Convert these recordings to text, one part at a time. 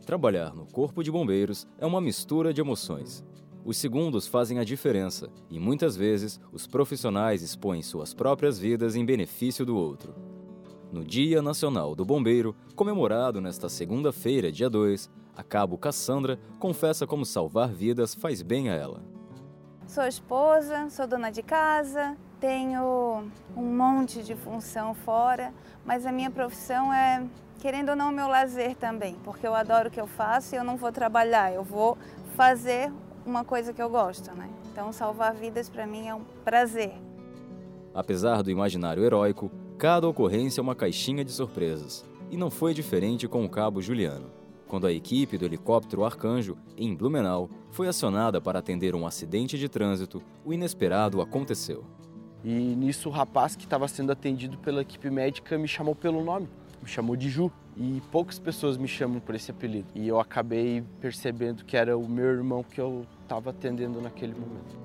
Trabalhar no Corpo de Bombeiros é uma mistura de emoções. Os segundos fazem a diferença e, muitas vezes, os profissionais expõem suas próprias vidas em benefício do outro. No Dia Nacional do Bombeiro, comemorado nesta segunda-feira, dia 2, a cabo Cassandra confessa como salvar vidas faz bem a ela. Sou esposa, sou dona de casa, tenho um monte de função fora, mas a minha profissão é, querendo ou não, o meu lazer também, porque eu adoro o que eu faço e eu não vou trabalhar, eu vou fazer uma coisa que eu gosto, né? Então, salvar vidas para mim é um prazer. Apesar do imaginário heróico, cada ocorrência é uma caixinha de surpresas. E não foi diferente com o cabo Juliano. Quando a equipe do helicóptero Arcanjo, em Blumenau, foi acionada para atender um acidente de trânsito, o inesperado aconteceu. E nisso o rapaz que estava sendo atendido pela equipe médica me chamou pelo nome, me chamou de Ju. E poucas pessoas me chamam por esse apelido. E eu acabei percebendo que era o meu irmão que eu estava atendendo naquele momento.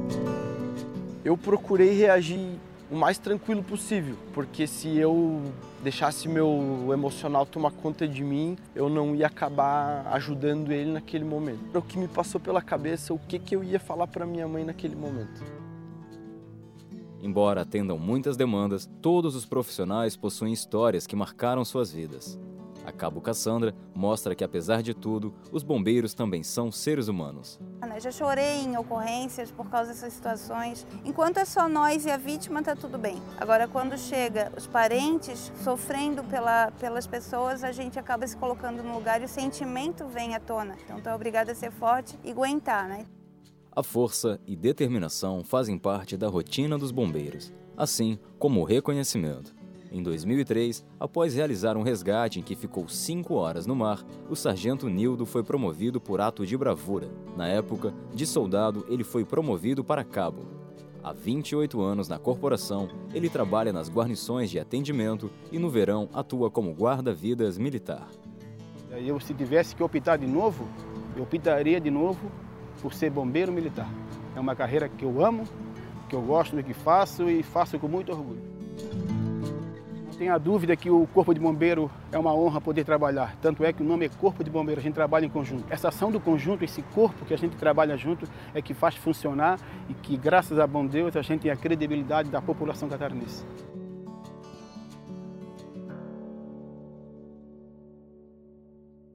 Eu procurei reagir o mais tranquilo possível, porque se eu deixasse meu emocional tomar conta de mim, eu não ia acabar ajudando ele naquele momento. O que me passou pela cabeça, o que eu ia falar para minha mãe naquele momento. Embora atendam muitas demandas, todos os profissionais possuem histórias que marcaram suas vidas. A cabo Cassandra mostra que, apesar de tudo, os bombeiros também são seres humanos. Eu já chorei em ocorrências por causa dessas situações. Enquanto é só nós e a vítima, tá tudo bem. Agora, quando chega os parentes sofrendo pelas pessoas, a gente acaba se colocando no lugar e o sentimento vem à tona. Então, é obrigada a ser forte e aguentar, né? A força e determinação fazem parte da rotina dos bombeiros, assim como o reconhecimento. Em 2003, após realizar um resgate em que ficou 5 horas no mar, o sargento Nildo foi promovido por ato de bravura. Na época, de soldado, ele foi promovido para cabo. Há 28 anos na corporação, ele trabalha nas guarnições de atendimento e no verão atua como guarda-vidas militar. Eu, se tivesse que optar de novo, eu optaria de novo por ser bombeiro militar. É uma carreira que eu amo, que eu gosto do que faço e faço com muito orgulho. Não tenha dúvida que o Corpo de Bombeiro é uma honra poder trabalhar. Tanto é que o nome é Corpo de Bombeiro, a gente trabalha em conjunto. Essa ação do conjunto, esse corpo que a gente trabalha junto é que faz funcionar e que, graças a bom Deus, a gente tem a credibilidade da população catarinense.